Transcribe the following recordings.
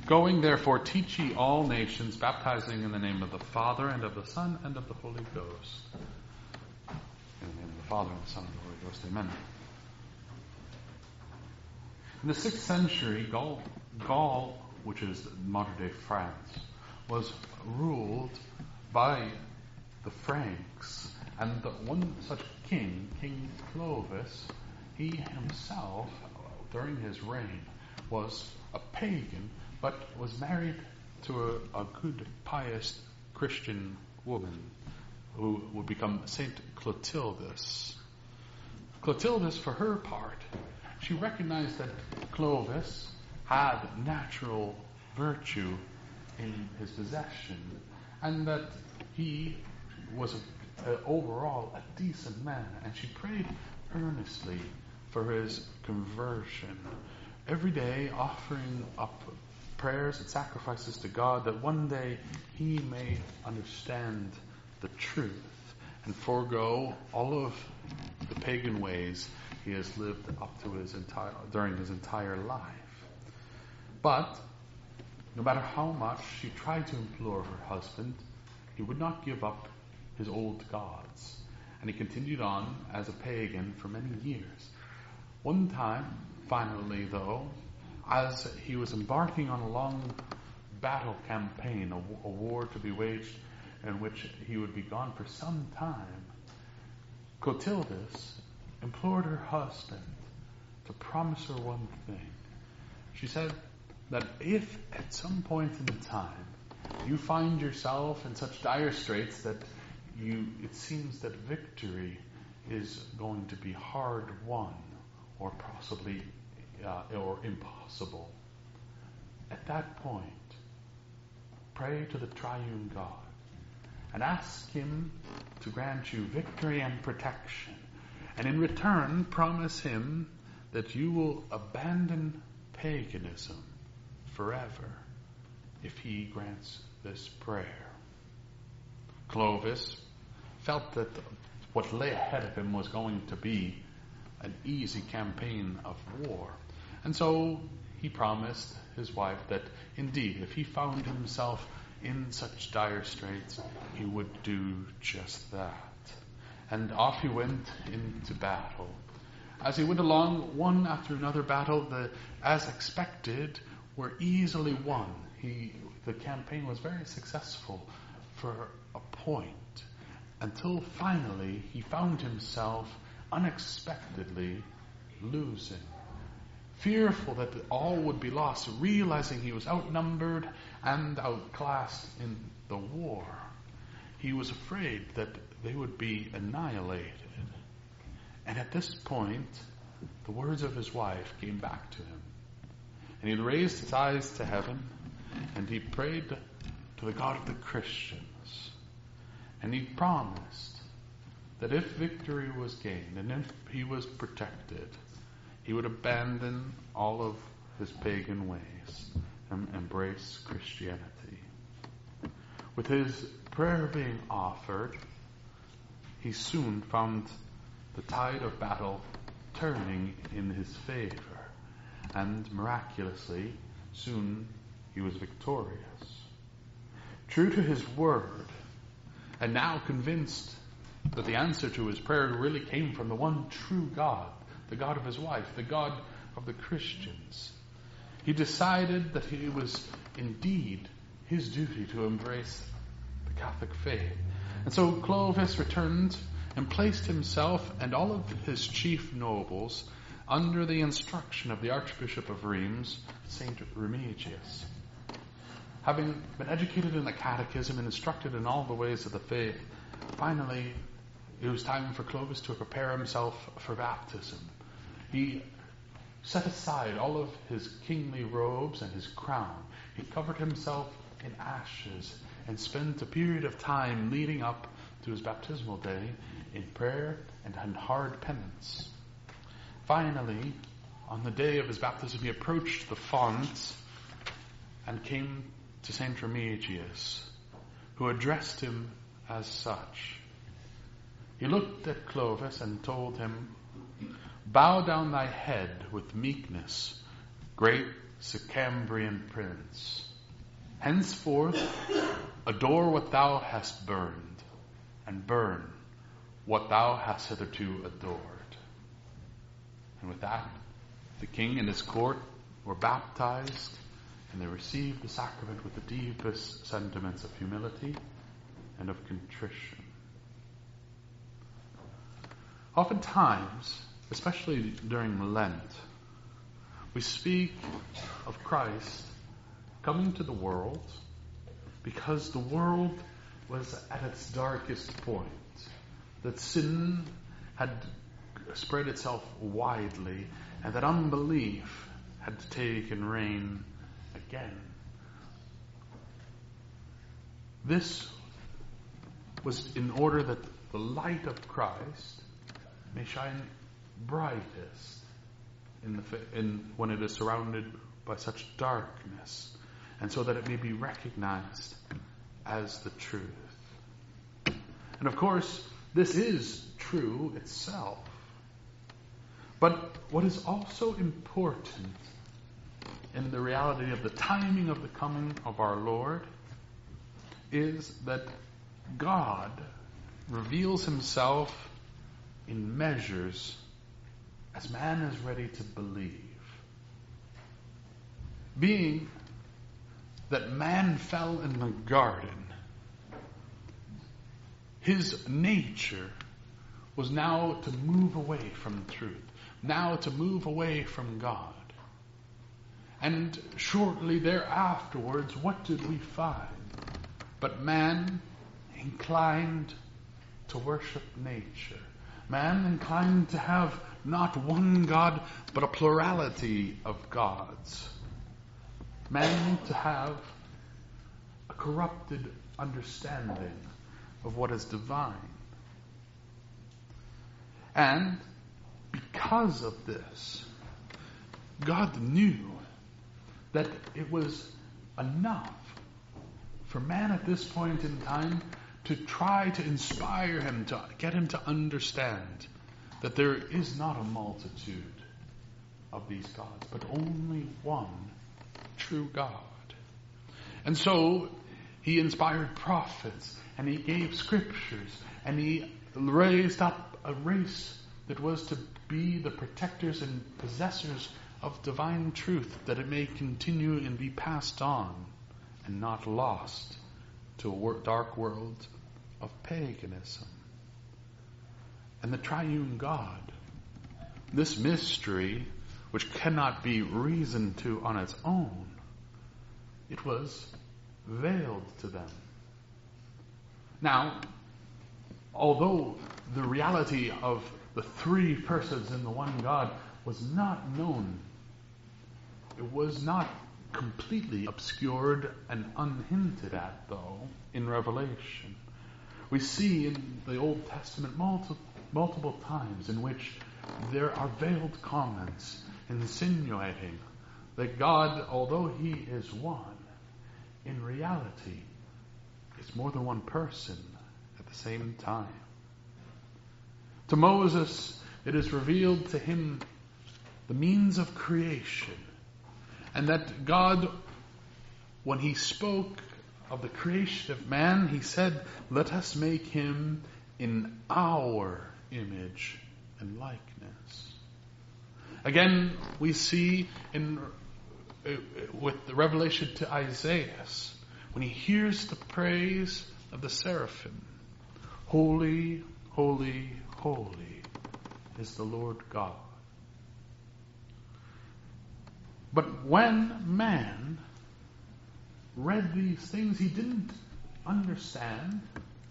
Going, therefore, teach ye all nations, baptizing in the name of the Father, and of the Son, and of the Holy Ghost. In the name of the Father, and the Son, and the Holy Ghost. Amen. In the 6th century, Gaul, which is modern-day France, was ruled by the Franks. And one such king, King Clovis, he himself, during his reign, was a pagan, but was married to a good, pious Christian woman who would become Saint Clotildes. Clotildes, for her part, she recognized that Clovis had natural virtue in his possession, and that he was overall a decent man, and she prayed earnestly for his conversion, every day offering up prayers and sacrifices to God that one day he may understand the truth and forego all of the pagan ways he has lived up to during his entire life. But no matter how much she tried to implore her husband, he would not give up his old gods, and he continued on as a pagan for many years. One time, finally though, as he was embarking on a long battle campaign, a war to be waged in which he would be gone for some time, Clotildes implored her husband to promise her one thing. She said that if at some point in time you find yourself in such dire straits that it seems that victory is going to be hard won, or possibly or impossible, at that point, pray to the triune God and ask him to grant you victory and protection. And in return, promise him that you will abandon paganism forever if he grants this prayer. Clovis felt that what lay ahead of him was going to be an easy campaign of war. And so he promised his wife that indeed, if he found himself in such dire straits, he would do just that. And off he went into battle. As he went along, one after another battle, as expected, were easily won. The campaign was very successful for a point, until finally he found himself unexpectedly losing. Fearful that all would be lost, realizing he was outnumbered and outclassed in the war, he was afraid that they would be annihilated. And at this point, the words of his wife came back to him. And he raised his eyes to heaven, and he prayed to the God of the Christians. And he promised that if victory was gained and if he was protected, he would abandon all of his pagan ways and embrace Christianity. With his prayer being offered, he soon found the tide of battle turning in his favor, and miraculously, soon he was victorious. True to his word, and now convinced that the answer to his prayer really came from the one true God, the God of his wife, the God of the Christians, he decided that it was indeed his duty to embrace the Catholic faith. And so Clovis returned and placed himself and all of his chief nobles under the instruction of the Archbishop of Reims, Saint Remigius. Having been educated in the catechism and instructed in all the ways of the faith, finally it was time for Clovis to prepare himself for baptism. He set aside all of his kingly robes and his crown. He covered himself in ashes and spent a period of time leading up to his baptismal day in prayer and in hard penance. Finally, on the day of his baptism, he approached the font and came to Saint Remigius, who addressed him as such. He looked at Clovis and told him, "Bow down thy head with meekness, great Sicambrian prince. Henceforth, adore what thou hast burned, and burn what thou hast hitherto adored. And with that, the king and his court were baptized, and they received the sacrament with the deepest sentiments of humility and of contrition. Oftentimes, especially during Lent, we speak of Christ coming to the world because the world was at its darkest point, that sin had spread itself widely, and that unbelief had taken reign again. This was in order that the light of Christ may shine brightest when it is surrounded by such darkness, and so that it may be recognized as the truth. And of course, this is true itself. But what is also important in the reality of the timing of the coming of our Lord is that God reveals himself in measures as man is ready to believe. Being that man fell in the garden, his nature was now to move away from truth, now to move away from God. And shortly thereafterwards, what did we find? But man inclined to worship nature. Man inclined to have not one God, but a plurality of gods. Man to have a corrupted understanding of what is divine. And because of this, God knew that it was enough for man at this point in time to try to inspire him, to get him to understand that there is not a multitude of these gods, but only one true God. And so he inspired prophets, and he gave scriptures, and he raised up a race that was to be the protectors and possessors of divine truth, that it may continue and be passed on and not lost to a dark world of paganism. And the triune God, this mystery which cannot be reasoned to on its own, it was veiled to them. Now, although the reality of the three persons in the one God was not known, it was not completely obscured and unhinted at, though, in Revelation. We see in the Old Testament multiple times in which there are veiled comments insinuating that God, although he is one, in reality is more than one person at the same time. To Moses, it is revealed to him the means of creation, and that God, when he spoke of the creation of man, he said, "Let us make him in our image and likeness." Again, we see with the revelation to Isaiah, when he hears the praise of the seraphim, "Holy, holy, holy is the Lord God." But when man read these things, he didn't understand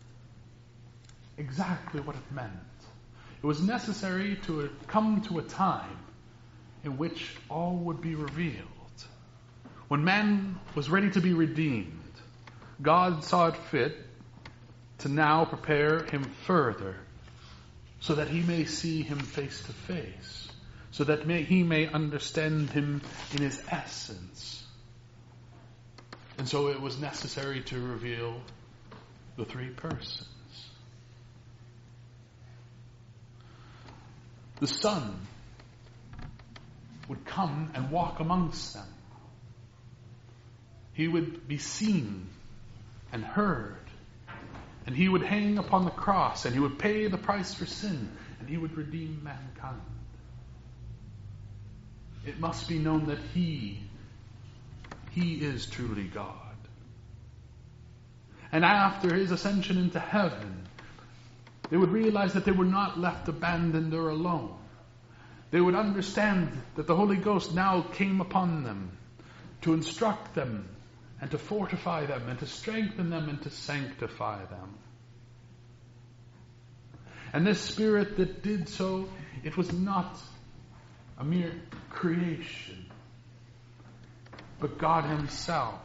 exactly what it meant. It was necessary to come to a time in which all would be revealed. When man was ready to be redeemed, God saw it fit to now prepare him further so that he may see him face to face, so that he may understand him in his essence. And so it was necessary to reveal the three persons. The Son would come and walk amongst them. He would be seen and heard. And he would hang upon the cross, and he would pay the price for sin, and he would redeem mankind. It must be known that he is truly God. And after his ascension into heaven, they would realize that they were not left abandoned or alone. They would understand that the Holy Ghost now came upon them to instruct them and to fortify them and to strengthen them and to sanctify them. And this Spirit that did so, it was not a mere creation, but God himself.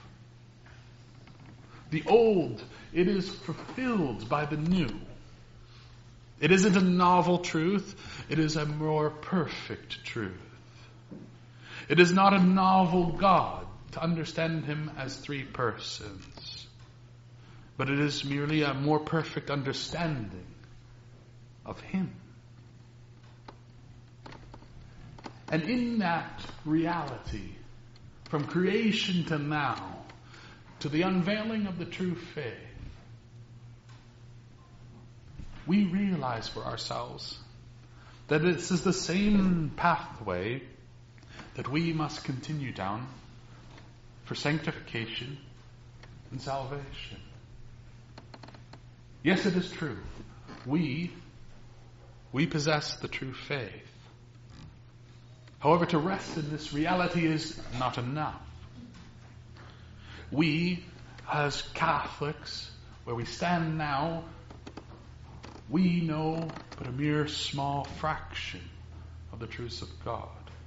The old, it is fulfilled by the new. It isn't a novel truth, it is a more perfect truth. It is not a novel God to understand him as three persons, but it is merely a more perfect understanding of him. And in that reality, from creation to now, to the unveiling of the true faith, we realize for ourselves that this is the same pathway that we must continue down for sanctification and salvation. Yes, it is true. We possess the true faith. However, to rest in this reality is not enough. We, as Catholics, where we stand now, we know but a mere small fraction of the truths of God.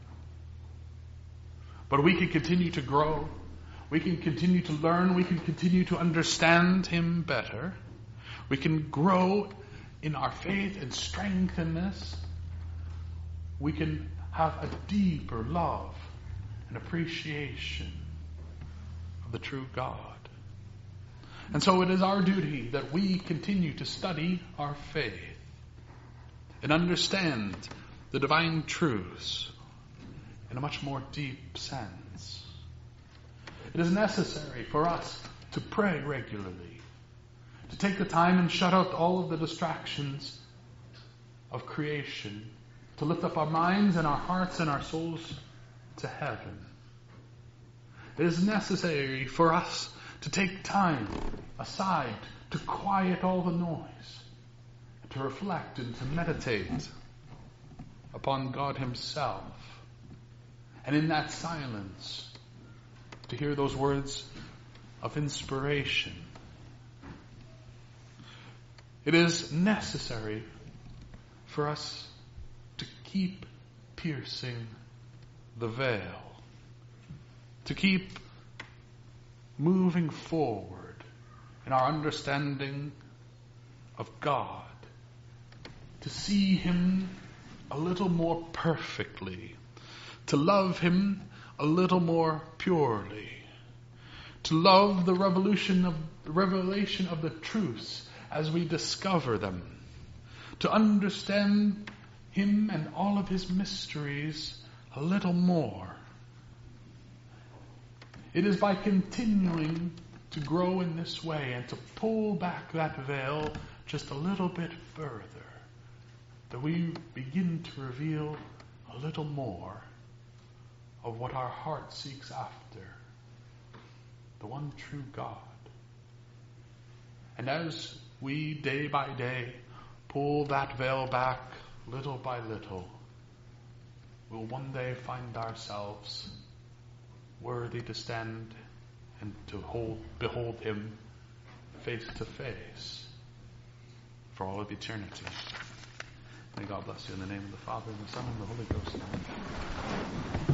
But we can continue to grow. We can continue to learn. We can continue to understand him better. We can grow in our faith and strengthen this. We can have a deeper love and appreciation of the true God. And so it is our duty that we continue to study our faith and understand the divine truths in a much more deep sense. It is necessary for us to pray regularly, to take the time and shut out all of the distractions of creation, to lift up our minds and our hearts and our souls to heaven. It is necessary for us to take time aside to quiet all the noise, to reflect and to meditate upon God himself. And in that silence, to hear those words of inspiration. It is necessary for us to keep piercing the veil, to keep moving forward in our understanding of God, to see him a little more perfectly, to love him a little more purely, to love the revelation of the truths as we discover them, to understand him and all of his mysteries a little more. It is by continuing to grow in this way and to pull back that veil just a little bit further that we begin to reveal a little more of what our heart seeks after, the one true God. And as we day by day pull that veil back little by little, we'll one day find ourselves worthy to stand and to behold him face to face for all of eternity. May God bless you in the name of the Father and the Son and the Holy Ghost. Amen.